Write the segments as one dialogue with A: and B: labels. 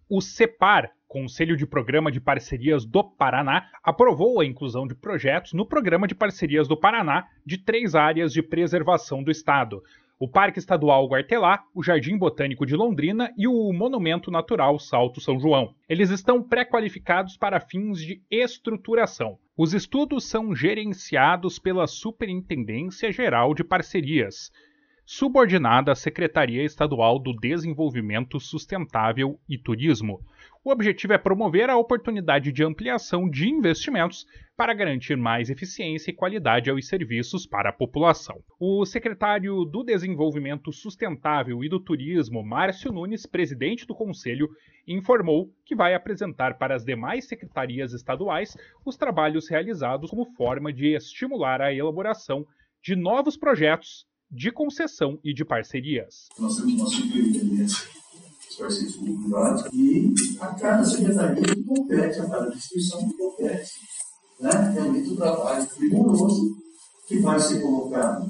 A: O CEPAR, Conselho de Programa de Parcerias do Paraná, aprovou a inclusão de projetos no Programa de Parcerias do Paraná de 3 áreas de preservação do Estado: o Parque Estadual Guartelá, o Jardim Botânico de Londrina e o Monumento Natural Salto São João. Eles estão pré-qualificados para fins de estruturação. Os estudos são gerenciados pela Superintendência Geral de Parcerias, subordinada à Secretaria Estadual do Desenvolvimento Sustentável e Turismo. O objetivo é promover a oportunidade de ampliação de investimentos para garantir mais eficiência e qualidade aos serviços para a população. O secretário do Desenvolvimento Sustentável e do Turismo, Márcio Nunes, presidente do Conselho, informou que vai apresentar para as demais secretarias estaduais os trabalhos realizados como forma de estimular a elaboração de novos projetos de concessão e de parcerias.
B: Nós temos uma superintendência dos parceiros público-privados e a cada secretaria que compete, a cada instituição que compete. Realmente um trabalho rigoroso que vai ser colocado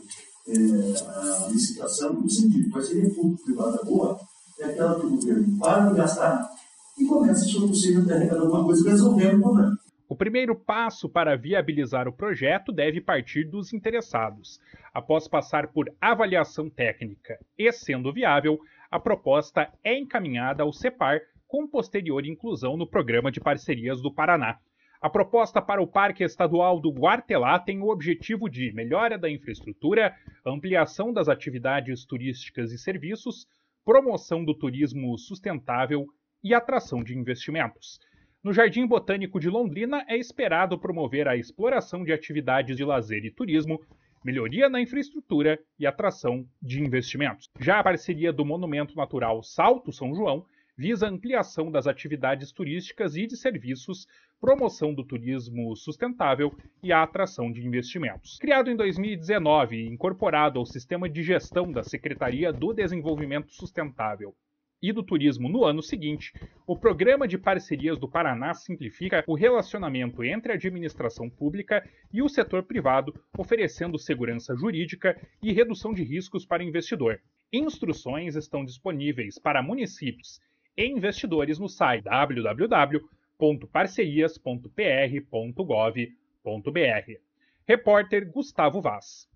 B: a licitação no sentido de parceria público-privada boa, é aquela que o governo para de gastar e começa, se for possível, a arrecadar alguma coisa resolvendo o problema.
A: O primeiro passo para viabilizar o projeto deve partir dos interessados. Após passar por avaliação técnica e sendo viável, a proposta é encaminhada ao CEPAR com posterior inclusão no Programa de Parcerias do Paraná. A proposta para o Parque Estadual do Guartelá tem o objetivo de melhora da infraestrutura, ampliação das atividades turísticas e serviços, promoção do turismo sustentável e atração de investimentos. No Jardim Botânico de Londrina, é esperado promover a exploração de atividades de lazer e turismo, melhoria na infraestrutura e atração de investimentos. Já a parceria do Monumento Natural Salto São João visa a ampliação das atividades turísticas e de serviços, promoção do turismo sustentável e a atração de investimentos. Criado em 2019 e incorporado ao sistema de gestão da Secretaria do Desenvolvimento Sustentável e do Turismo no ano seguinte, o Programa de Parcerias do Paraná simplifica o relacionamento entre a administração pública e o setor privado, oferecendo segurança jurídica e redução de riscos para o investidor. Instruções estão disponíveis para municípios e investidores no site www.parcerias.pr.gov.br. Repórter Gustavo Vaz.